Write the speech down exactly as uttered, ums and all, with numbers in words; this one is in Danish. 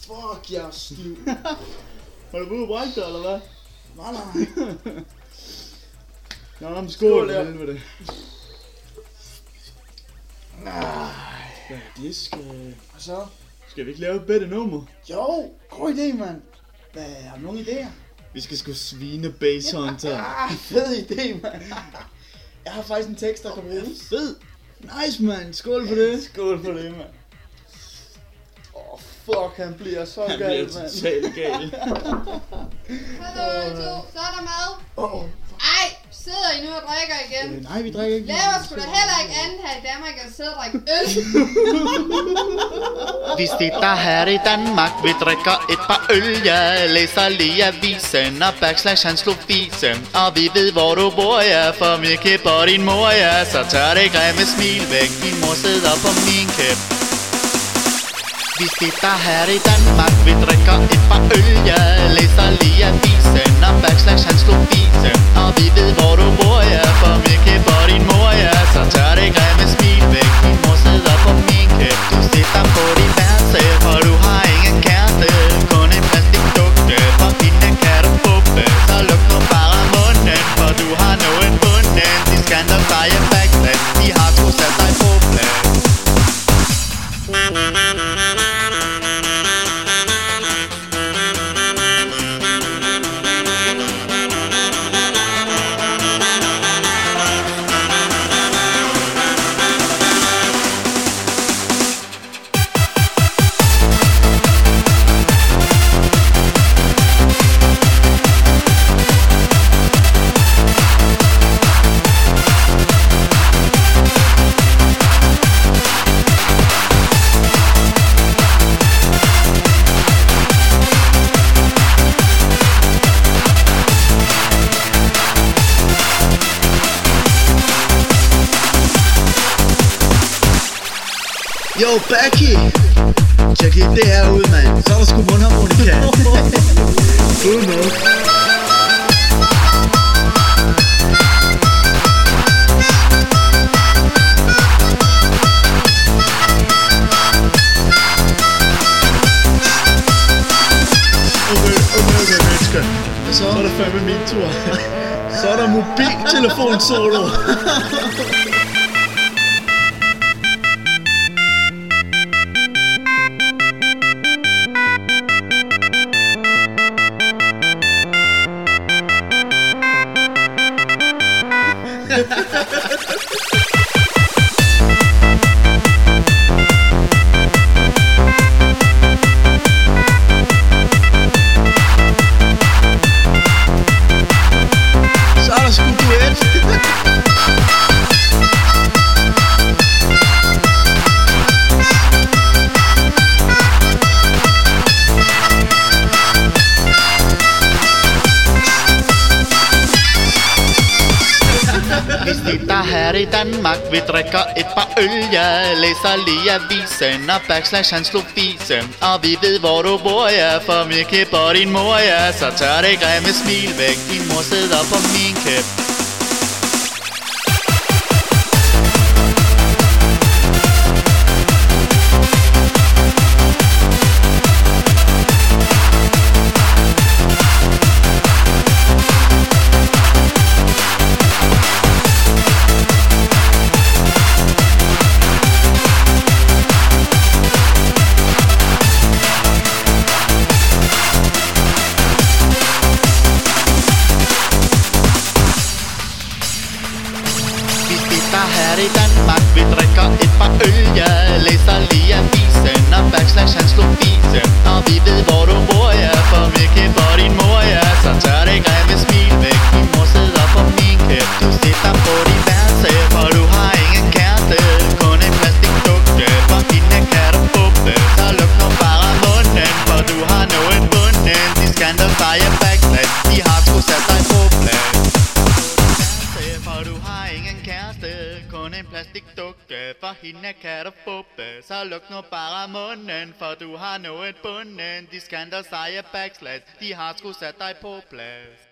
Fuck, jeg er stiv. Har du været ude og brække dig, eller hvad? Nej, nej. Nå, men skål, Skål, for ja. helvede. Nej. Ja, det skal... Og så? Skal vi ikke lave et bedre nummer? Jo, god idé, mand. Hvad, har du nogle idéer? Vi skal sgu svine Bass Hunter. Ah, fed idé, mand. Jeg har faktisk en tekst, der kan bruges. Fed. Nice, man. Skål for det. Skål for det, mand. Åh, oh, fuck, han bliver så Han gal, bliver mand. totalt gal. Hallo, to. Så er der mad. Åh, oh, Ej, sidder I nu og drikker igen? Øh, nej, vi drikker ikke. Laver sgu da heller ikke andet her i Danmark, end at sidde og drikke øl. Vi sitter her i Danmark, vi drikker et par øl. Jeg læser lige avisen og backslash han slog fisen. Og vi ved hvor du bor, ja, for vi kæpper din mor, ja. Så tør det grimme smil væk, din mor sidder på min kæp. Vi sitter her i Danmark, vi drikker et par øl. Jeg læser lige avisen og backslash han slog fisen. Og vi ved hvor du bor, ja, for vi kæpper din mor, ja. Så tør det grimme smil væk, din mor sidder på min kæp. Du sitter på din værelse, for du har ingen kæreste. Kun en plastikdukke, for hende kan du fuppe. Så luk nu bare munden, for du har noget bunden. De skanter sig i backslash, de har sgu sat dig på plads. Yo, Becky! Tjek lige det her ud, mand. Så er der sgu mundharmonika. Good nok. Okay, okay, okay, mennesker. Og så er det fandme min tur. Så er der mobiltelefon solo. Så er der sgu duet. Vi sitter her i Danmark, vi drikker et par øl. Jeg læser lige avisen og backslash han slog fisen. Og vi ved hvor du bor, ja, for vi kæpper din mor, ja. Så tør det grimme smil væk, din mor sidder på min kæp. Her i Danmark, vi drikker et par øl. Jeg læser lige avisen og backslash han slog fisen. Og vi ved hvor du bor, ja, for vi kæpper din mor, ja. Så tør det grimme smil væk, din mor sidder på min kæp. Du sitter på din værelse, for du har ingen kæreste. Kun en plastikdukke, for hende kan du fuppe. Så luk nu bare munden, for du har noget bunden. De skanter sig i backslash, de har sgu sat dig på plads. For du har ingen kæreste, kun en plastikdukke, for hende kan du fuppe. Så luk nu bare munden, for du har noget bunden. De skanter sig i backslash, de har sgu sat dig på plads.